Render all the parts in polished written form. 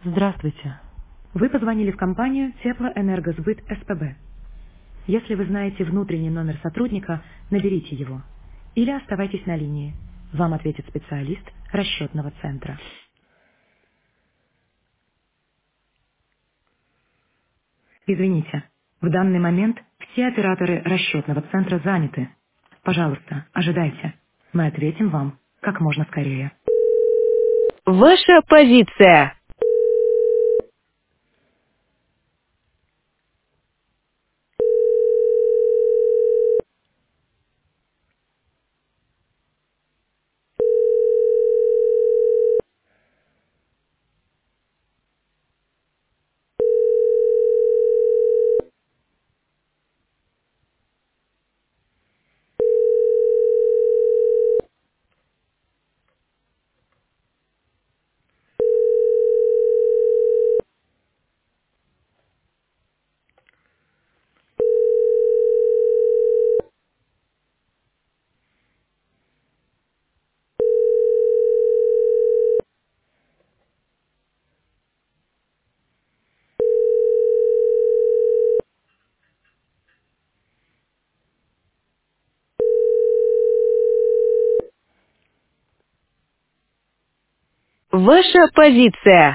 Здравствуйте. Вы позвонили в компанию Теплоэнергосбыт СПБ. Если вы знаете внутренний номер сотрудника, наберите его. Или оставайтесь на линии. Вам ответит специалист расчетного центра. Извините, в данный момент все операторы расчетного центра заняты. Пожалуйста, ожидайте. Мы ответим вам как можно скорее. Ваша позиция. Ваша позиция.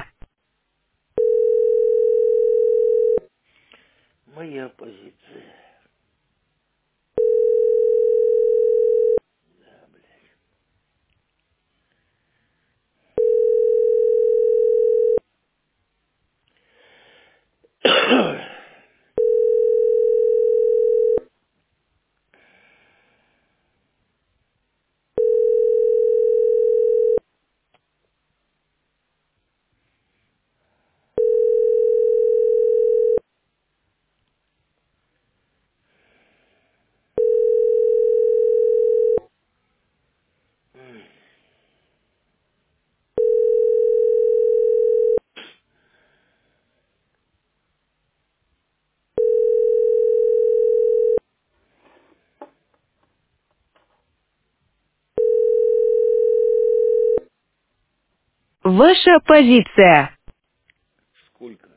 Моя позиция. Ваша позиция. Сколько?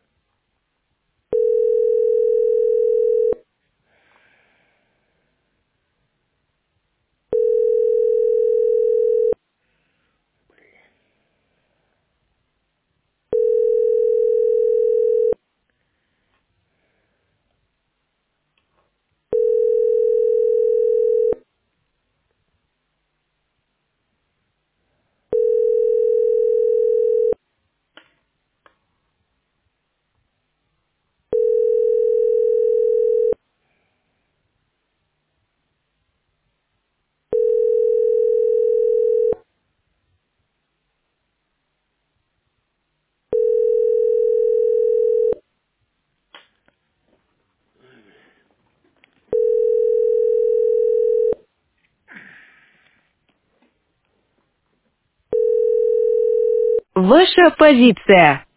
Ваша позиция.